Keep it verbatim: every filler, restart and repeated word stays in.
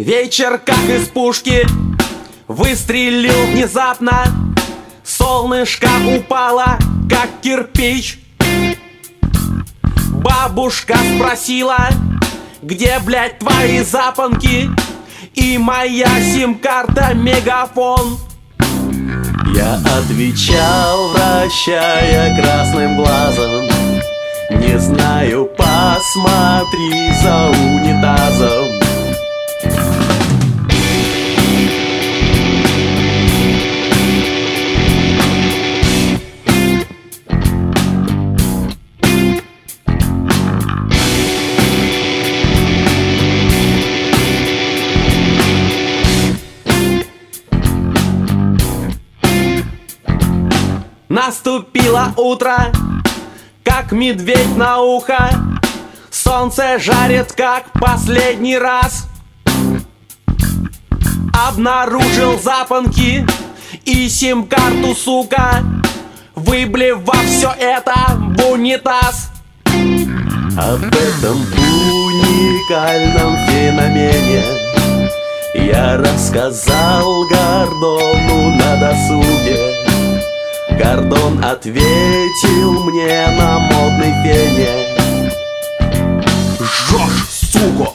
Вечер как из пушки выстрелил внезапно. Солнышко упало, как кирпич. Бабушка спросила: где, блядь, твои запонки? И моя сим-карта мегафон. Я отвечал, вращая красным глазом: не знаю, посмотри за унитазом. Наступило утро, как медведь на ухо. Солнце жарит, как последний раз. Обнаружил запонки и сим-карту, сука, выблевав все это в унитаз. Об этом уникальном феномене я рассказал Гордону на досуге. Гордон ответил мне на модной фене: жжешь, сука!